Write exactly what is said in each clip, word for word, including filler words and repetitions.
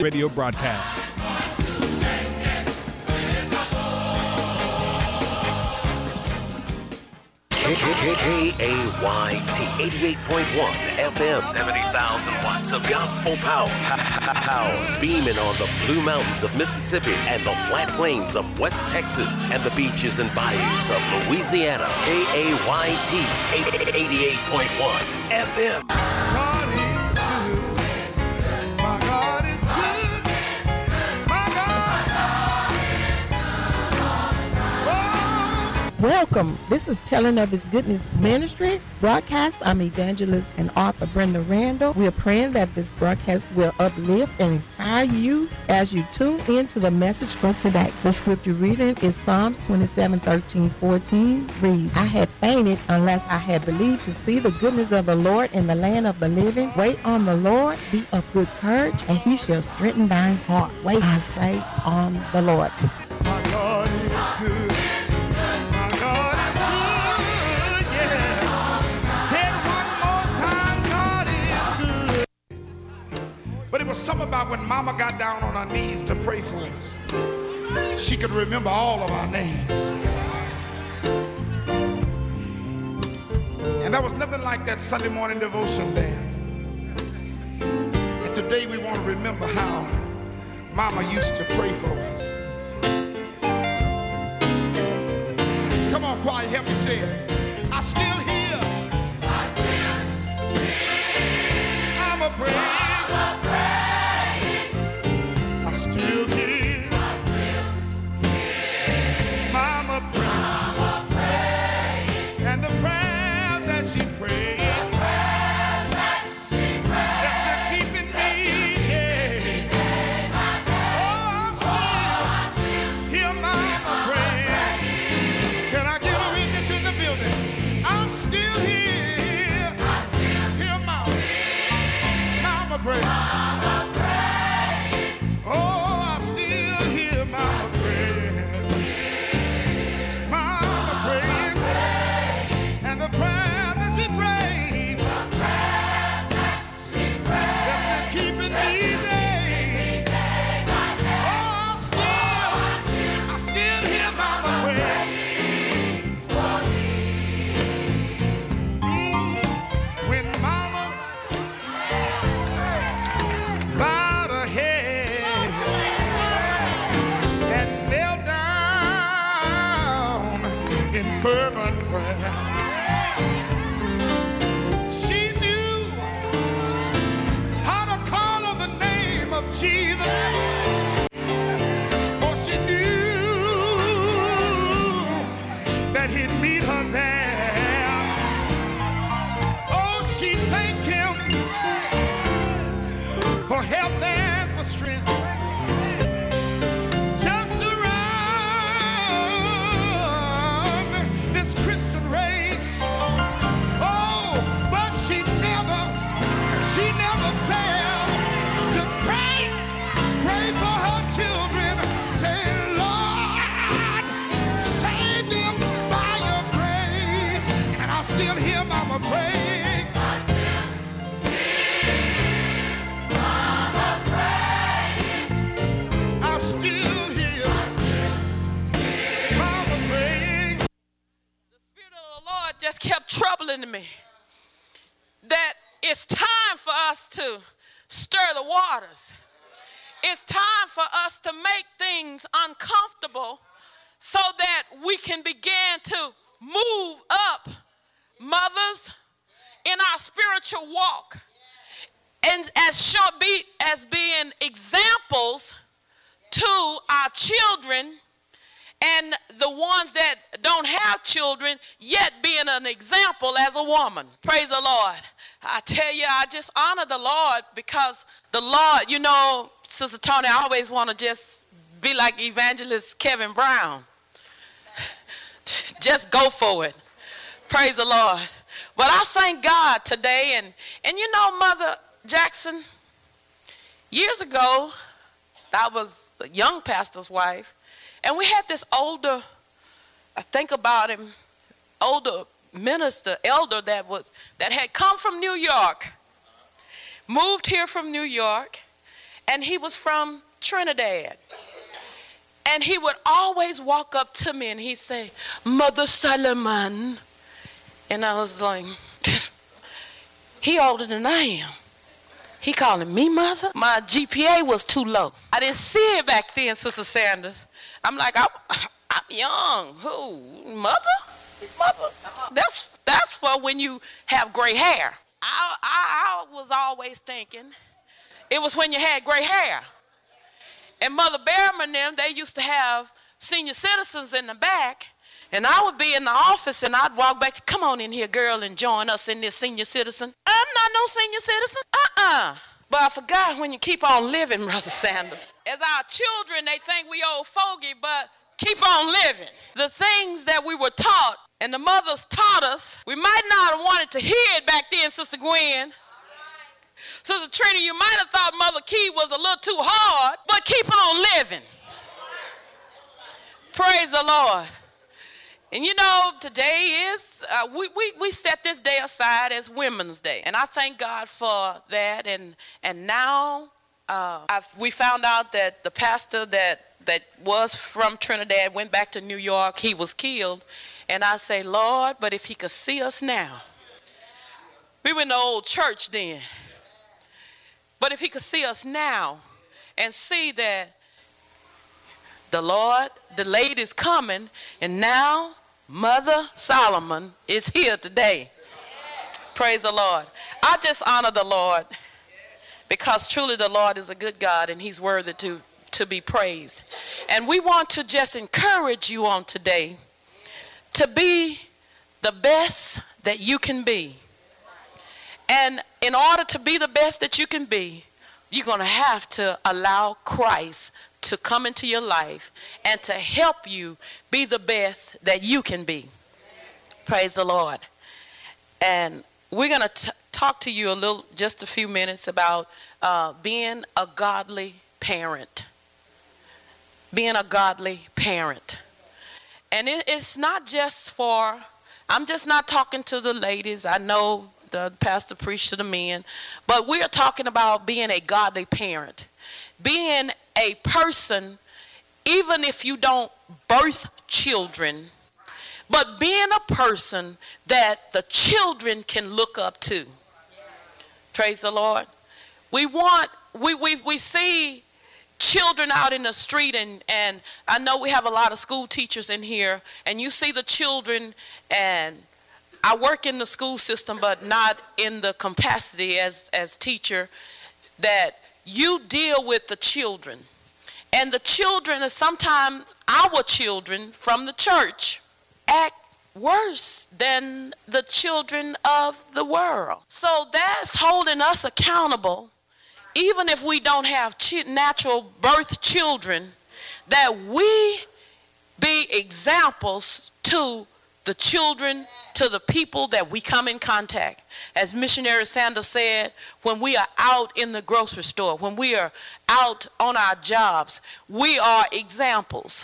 Radio broadcast. K A Y T eighty-eight point one F M, seventy thousand watts of gospel power. Power beaming on the Blue Mountains of Mississippi and the flat plains of West Texas and the beaches and bayous of Louisiana. K A Y T eighty-eight point one F M. Welcome. This is Telling of His Goodness Ministry broadcast. I'm evangelist and author Brenda Randall. We are praying that this broadcast will uplift and inspire you as you tune in to the message for today. The scripture reading is Psalms twenty-seven, thirteen, fourteen. Reads, I had fainted unless I had believed to see the goodness of the Lord in the land of the living. Wait on the Lord, be of good courage, and he shall strengthen thine heart. Wait, I say, on the Lord. My God is good. But it was something about when Mama got down on her knees to pray for us. She could remember all of our names. And there was nothing like that Sunday morning devotion there. And today we want to remember how Mama used to pray for us. Come on, choir, help me say it. I still hear. I still hear. I'm a prayer. I still hear, I still hear Mama pray, Mama pray, and the prayers that she prayed, the prayers that she prayed, they're still keeping me, yeah. Oh, I still hear Mama pray. Can I get a witness in the building? I'm still here, I still hear Mama, Mama pray. Fervent prayer. She knew how to call on the name of Jesus, for she knew that he'd meet her there. Oh, she thanked him for health and for strength. Still hear Mama praying. I still hear Mama praying. I still hear, I still hear Mama praying. The Spirit of the Lord just kept troubling me that it's time for us to stir the waters. It's time for us to make things uncomfortable so that we can begin to move up, mothers, in our spiritual walk, and as shall be as being examples to our children and the ones that don't have children, yet being an example as a woman. Praise the Lord. I tell you, I just honor the Lord, because the Lord, you know, Sister Tony, I always want to just be like Evangelist Kevin Brown. Just go for it. Praise the Lord. But I thank God today. And, and you know, Mother Jackson, years ago, I was a young pastor's wife, and we had this older, I think about him, older minister, elder that was that had come from New York, moved here from New York, and he was from Trinidad. And he would always walk up to me and he'd say, Mother Solomon. And I was like, he older than I am. He calling me mother? My G P A was too low. I didn't see it back then, Sister Sanders. I'm like, I'm, I'm young. Who? Mother? Mother? That's, that's for when you have gray hair. I, I, I was always thinking it was when you had gray hair. And Mother Behrman and them, they used to have senior citizens in the back, and I would be in the office, and I'd walk back, come on in here, girl, and join us in this senior citizen. I'm not no senior citizen. Uh-uh. But I forgot when you keep on living, Brother Sanders. As our children, they think we old fogey, but keep on living. The things that we were taught, and the mothers taught us, we might not have wanted to hear it back then, Sister Gwen. Sister Trina, you might have thought Mother Key was a little too hard, but keep on living. Praise the Lord. And you know, today is, uh, we, we, we set this day aside as Women's Day. And I thank God for that. And, and now uh, I've, we found out that the pastor that, that was from Trinidad went back to New York. He was killed. And I say, Lord, but if he could see us now. We were in the old church then. But if he could see us now and see that the Lord, the lady is coming, and now Mother Solomon is here today. Praise the Lord. I just honor the Lord because truly the Lord is a good God and he's worthy to, to be praised. And we want to just encourage you on today to be the best that you can be. And in order to be the best that you can be, you're going to have to allow Christ to come into your life and to help you be the best that you can be. Praise the Lord. And we're going to talk to you a little, just a few minutes about uh, being a godly parent. Being a godly parent. And it, it's not just for, I'm just not talking to the ladies. I know the pastor preached to the men, but we're talking about being a godly parent. Being a person, even if you don't birth children, but being a person that the children can look up to. Praise the Lord. We want, we, we, we see children out in the street, and, and I know we have a lot of school teachers in here, and you see the children, and I work in the school system, but not in the capacity as, as teacher, that you deal with the children. And the children are sometimes our children from the church act worse than the children of the world. So that's holding us accountable, even if we don't have ch- natural birth children, that we be examples to the children, to the people that we come in contact. As Missionary Sanders said, when we are out in the grocery store, when we are out on our jobs, we are examples.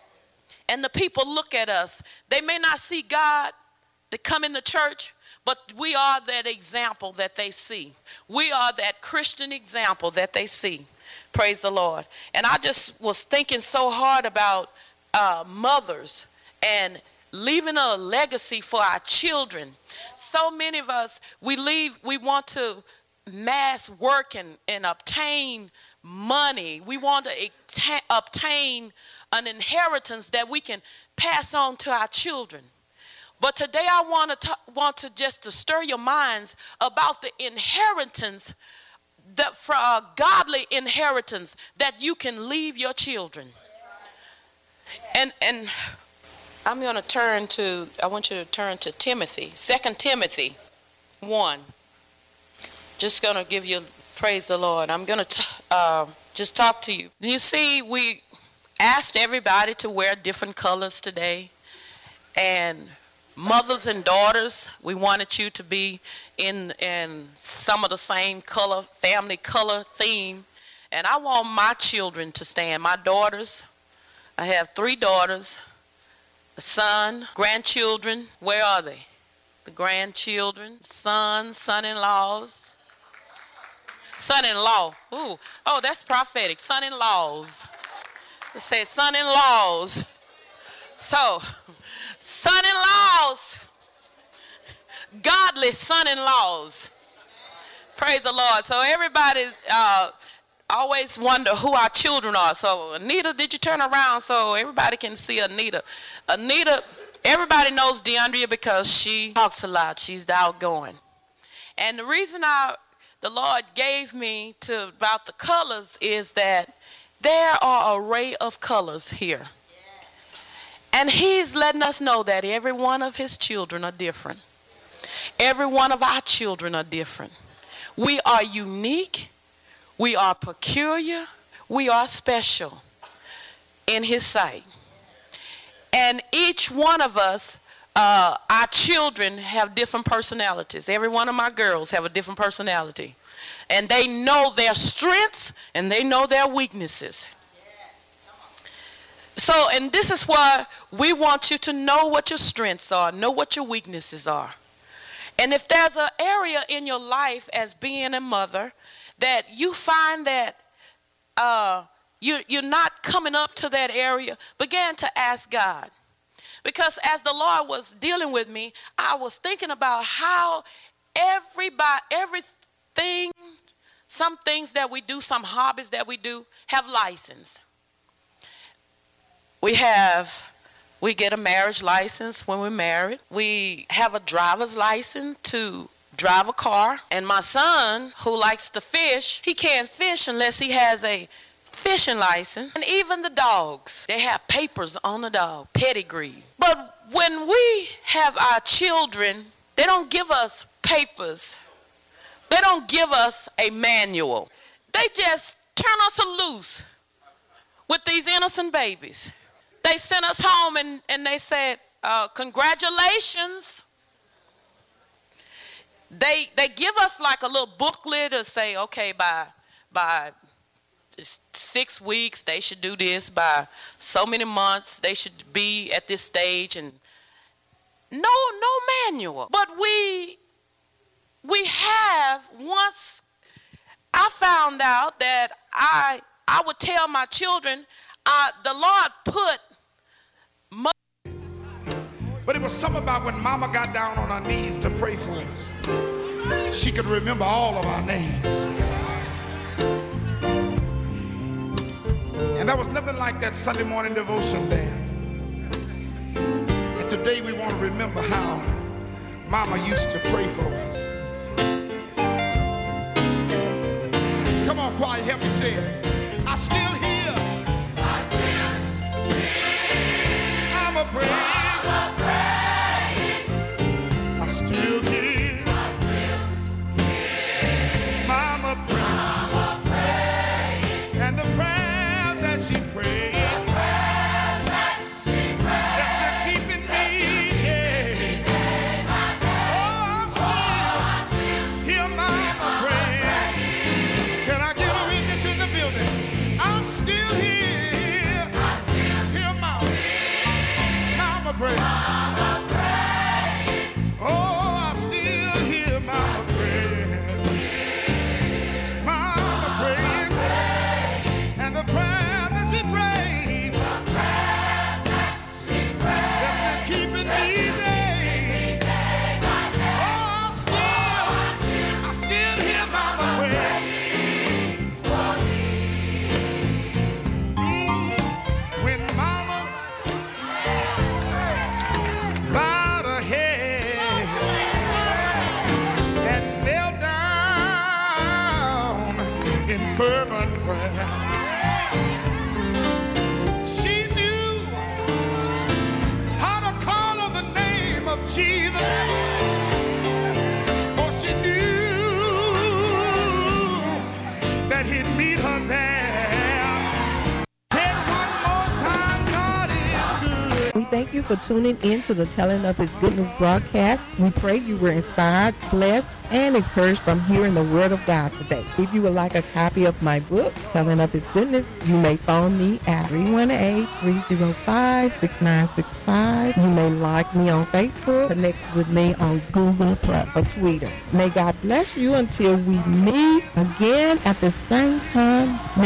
And the people look at us. They may not see God to come in the church, but we are that example that they see. We are that Christian example that they see. Praise the Lord. And I just was thinking so hard about uh, mothers and leaving a legacy for our children. So many of us, we leave, we want to mass work and, and obtain money. We want to exa- obtain an inheritance that we can pass on to our children. But today I want to ta- want to just to stir your minds about the inheritance, that for a godly inheritance that you can leave your children. And and I'm going to turn to, I want you to turn to Timothy, Second Timothy one. Just going to give you, praise the Lord. I'm going to uh, just talk to you. You see, we asked everybody to wear different colors today. And mothers and daughters, we wanted you to be in, in some of the same color, family color theme. And I want my children to stand, my daughters. I have three daughters. A son, grandchildren, where are they? The grandchildren, sons, son-in-laws. Son-in-law. Ooh, oh, that's prophetic. Son-in-laws. It says son-in-laws. So, son-in-laws. Godly son-in-laws. Praise the Lord. So everybody uh, always wonder who our children are. So Anita, did you turn around so everybody can see Anita? Anita, everybody knows DeAndrea because she talks a lot. She's the outgoing. And the reason I, the Lord gave me to about the colors is that there are an array of colors here. And he's letting us know that every one of his children are different. Every one of our children are different. We are unique. We are peculiar. We are special in his sight. And each one of us, uh, our children have different personalities. Every one of my girls have a different personality. And they know their strengths and they know their weaknesses. So, and this is why we want you to know what your strengths are, know what your weaknesses are. And if there's an area in your life as being a mother that you find that uh, you, you're not coming up to that area, begin to ask God. Because as the Lord was dealing with me, I was thinking about how everybody, everything, some things that we do, some hobbies that we do, have license. We have... We get a marriage license when we're married. We have a driver's license to drive a car. And my son, who likes to fish, he can't fish unless he has a fishing license. And even the dogs, they have papers on the dog, pedigree. But when we have our children, they don't give us papers. They don't give us a manual. They just turn us loose with these innocent babies. They sent us home and, and they said, uh, congratulations. They, they give us like a little booklet to say, okay, by, by six weeks, they should do this. By so many months, they should be at this stage. And no, no manual. But we, we have, once I found out that I, I would tell my children, uh, the Lord put But it was something about when Mama got down on her knees to pray for us. She could remember all of our names. And there was nothing like that Sunday morning devotion there. And today we want to remember how Mama used to pray for us. Come on, choir, help me say it. I still hear. I still hear. I'm a prayer. I still hear, I still hear Mama praying, Mama praying, and the prayers that she prayed, the prayers that she prayed, that's still keeping me, yeah. Oh, I still hear Mama praying. Can I get a witness in the building? I'm still here, I still hear Mama, Mama praying. Fervent prayer. She knew how to call on the name of Jesus, for she knew that he'd meet her there. Said one more time, God is good. We thank you for tuning in to the Telling of His Goodness broadcast. We pray you were inspired, blessed, and encouraged from hearing the Word of God today. If you would like a copy of my book, Telling of His Goodness, you may phone me at three one eight, three oh five, six nine six five. You may like me on Facebook, connect with me on Google Plus or Twitter. May God bless you until we meet again at the same time.